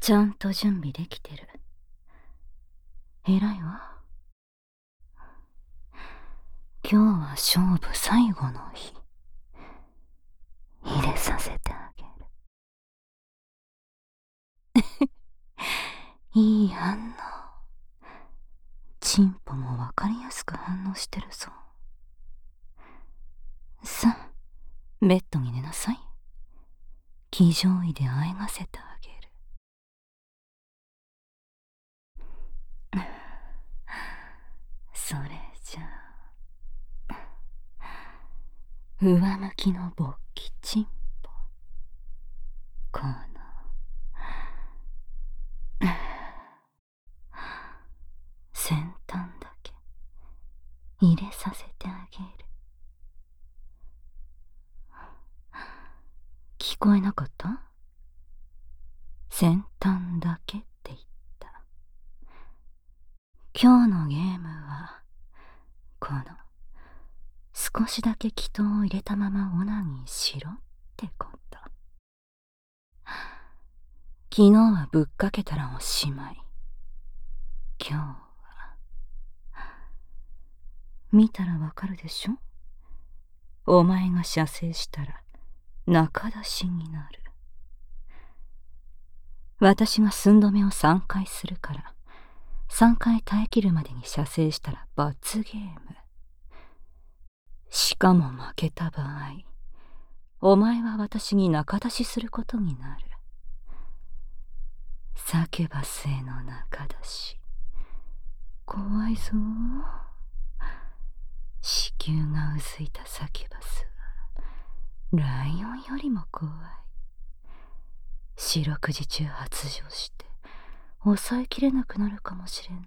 ちゃんと準備できてる。偉いわ。今日は勝負最後の日。入れさせてあげる。いい反応。チンポもわかりやすく反応してるぞ。さあ、ベッドに寝なさい。騎乗位であえがせてあげる。それじゃあ、上向きの勃起チンポ。この先端だけ入れさせてあげる。聞こえなかった？先端だけって言った。今日のゲームはこの少しだけ気筒を入れたままオナニーしろってこと。昨日はぶっかけたらおしまい。今日は見たらわかるでしょ。お前が射精したら中出しになる。私が寸止めを3回するから、3回耐えきるまでに射精したら罰ゲーム。しかも負けた場合、お前は私に中出しすることになる。サキュバスへの中出し。怖いぞ。子宮がうずいたサキュバスはライオンよりも怖い。四六時中発情して抑えきれなくなるかもしれない。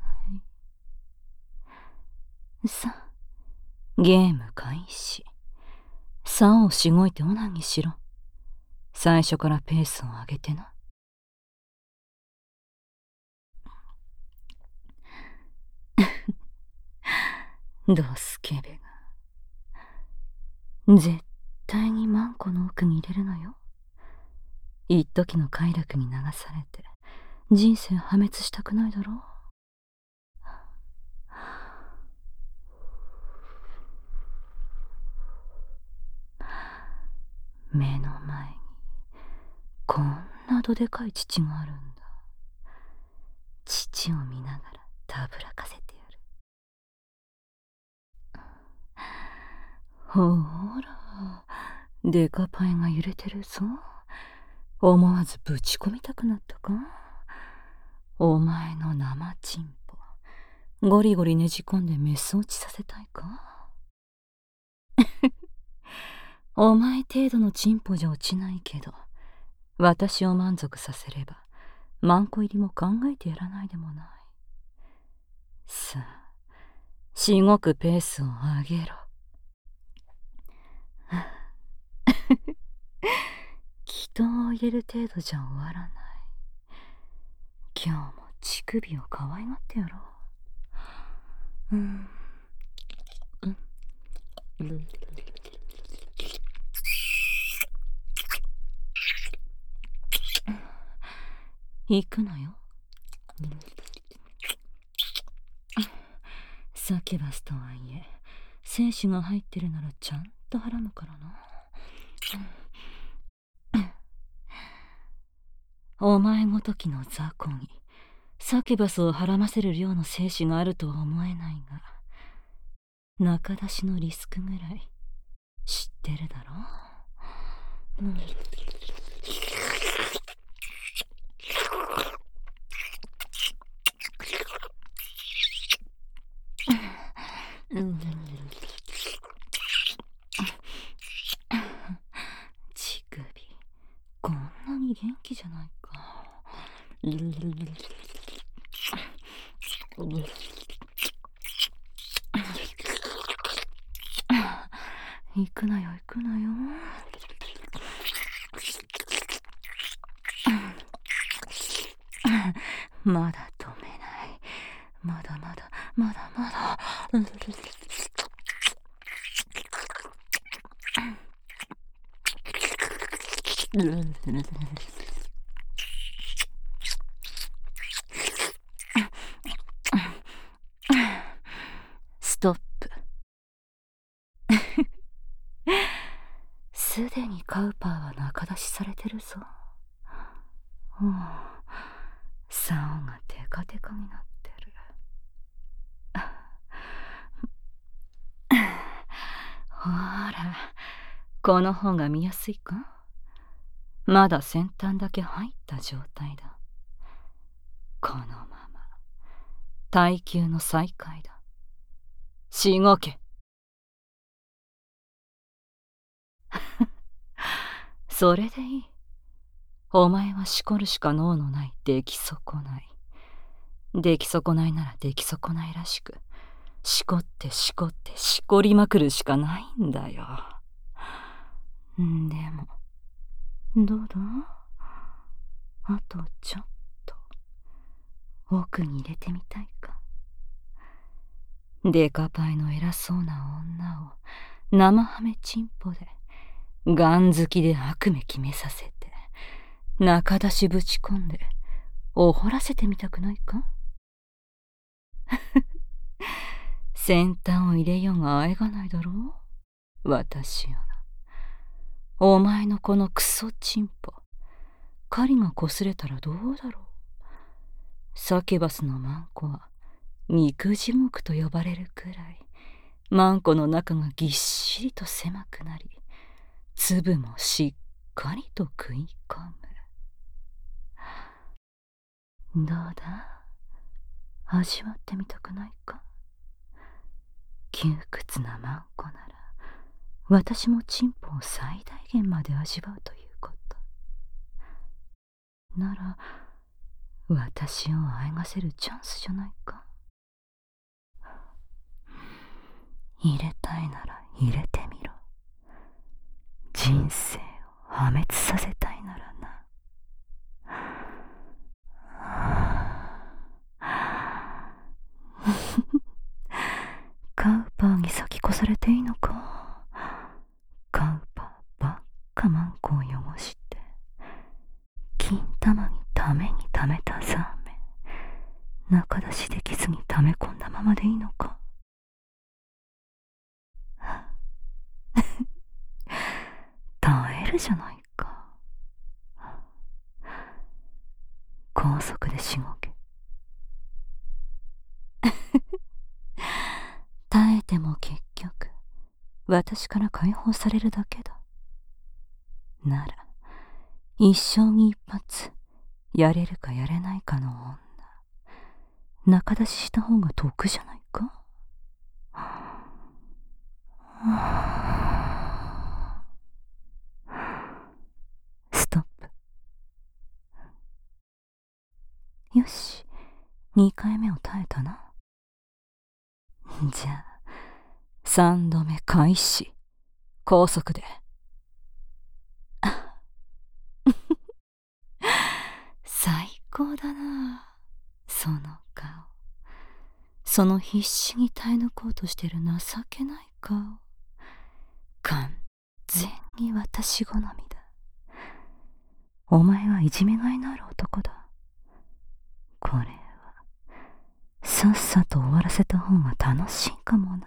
さあ、ゲーム開始。竿をしごいてオナニーしろ。最初からペースを上げてな。ドスケベが。絶対にマンコの奥に入れるのよ。一時の快楽に流されて人生破滅したくないだろう。目の前にこんなどでかい乳があるんだ。乳を見ながらたぶらかせてやる。ほら、デカパイが揺れてるぞ。思わずぶち込みたくなったか。お前の生チンポゴリゴリねじ込んでメス落ちさせたいか。お前程度のチンポじゃ落ちないけど、私を満足させればマンコ入りも考えてやらないでもない。さあ、しごくペースを上げろ。気筒を入れる程度じゃ終わらない。今日も乳首を可愛がってやろう。行くのよ。サキュバスとはいえ、精子が入ってるならちゃんとはらむからな。お前ごときの雑魚にサキュバスをはらませる量の精子があるとは思えないが、中出しのリスクぐらい知ってるだろ。乳首こんなに元気じゃないか。行くなよ行くなよ。まだ止めない。まだまだまだまだ。 すでにカウパーは仲出しされてるぞ。竿がテカテカになってる。ほら、この方が見やすいか？まだ先端だけ入った状態だ。このまま耐久の再開だ。しごけ。それでいい。お前はしこるしか能のない出来損ない。出来損ないなら出来損ないらしく、しこってしこってしこりまくるしかないんだよ。でも、どうだ？あとちょっと奥に入れてみたいか？デカパイの偉そうな女を生ハメチンポでガン好きで悪夢決めさせて中出しぶち込んでおほらせてみたくないか？先端を入れようがあえがないだろう、私は。お前のこのクソチンポ、狩りが擦れたらどうだろう。サキュバスのマンコは肉地獄と呼ばれるくらい、マンコの中がぎっしりと狭くなり、粒もしっかりと食い込む。どうだ？味わってみたくないか？窮屈なマンコなら、私もチンポを最大限まで味わうということ。なら、私をあえがせるチャンスじゃないか？入れたいなら入れてみろ。人生を破滅させたいならな。カウパーに先越されていいのか？カウパーばっかマンコを汚して、金玉にためにためたザーメン、中出しできずにため込んだままでいいのか？耐えるじゃないか。高速でしごけ。耐えても結局私から解放されるだけだ。なら一生に一発やれるかやれないかの女、中出しした方が得じゃないか？ストップ。よし、2回目を耐えたな。じゃあ3度目開始。高速で。最高だな、その顔。その必死に耐え抜こうとしてる情けない顔。完全に私好みだ。お前はいじめがいのある男だ。これはさっさと終わらせた方が楽しいかもな。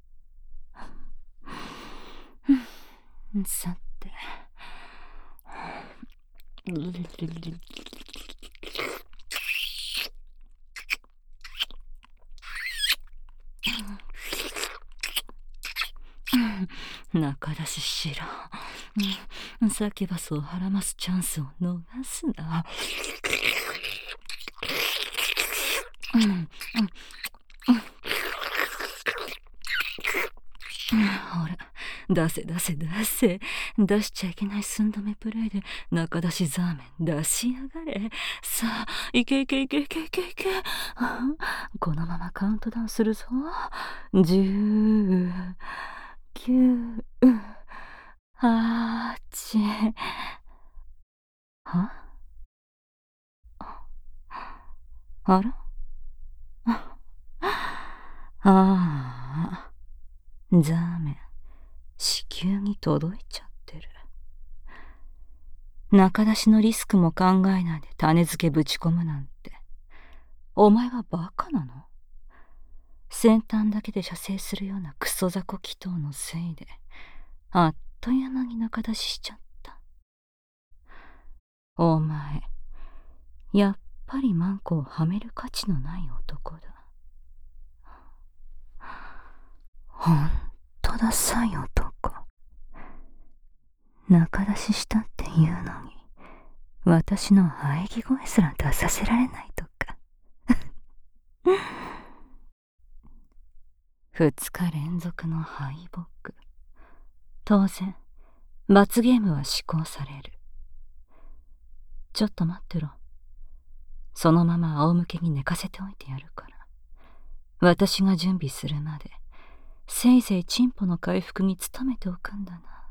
さて、中出ししろ。サキュバスをはらますチャンスを逃すな。ほら、出せ出せ出せ。出しちゃいけない寸止めプレイで中出しザーメン出しやがれ。さあ、いけいけいけいけいけいけ。このままカウントダウンするぞ。10、9、8。は？あら？ああ、ザーメン子宮に届いちゃってる。中出しのリスクも考えないで種付けぶち込むなんて、お前はバカなの？先端だけで射精するようなクソ雑魚祈祷のせいであっという間に仲出ししちゃった。お前、やっぱりマンコをはめる価値のない男だ。ほんとダサい男。仲出ししたって言うのに、私の喘ぎ声すら出させられないとか。2日連続の敗北。当然、罰ゲームは施行される。ちょっと待ってろ。そのまま仰向けに寝かせておいてやるから。私が準備するまで、せいぜいチンポの回復に努めておくんだな。